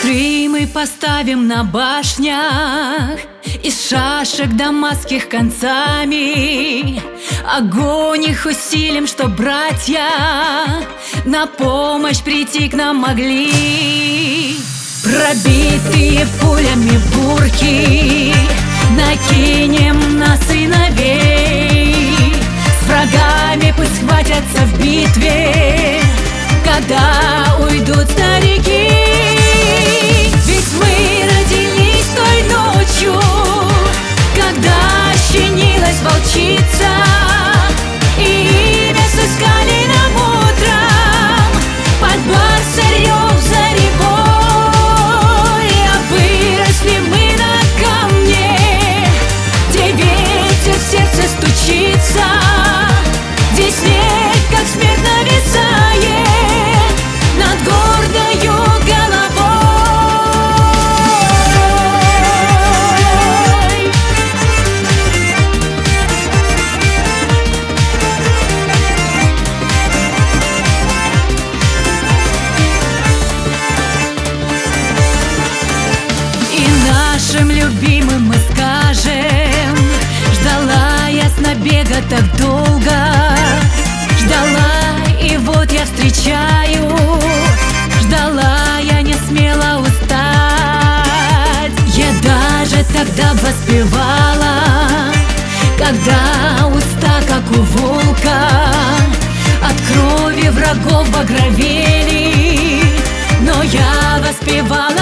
Костры мы поставим на башнях из шашек дамасских концами. Огонь их усилим, чтоб братья на помощь прийти к нам могли. Пробитые пулями бурки накинем на сыновей. С врагами пусть схватятся в битве, когда уйдут старики. Ведь мы родились той ночью, когда щенилась волчица, и имя сыскали нам утром под барсарев заревой. А выросли мы на камне, где ветер в сердце стучится, где снег, как смерть, нависает над гордою головой. И нашим любимым мы скажем: ждала я с набега так долго, ждала, и вот я встречаю. Ждала, я не смела устать. Я даже тогда воспевала, когда уста, как у волка, от крови врагов багровели. Но я воспевала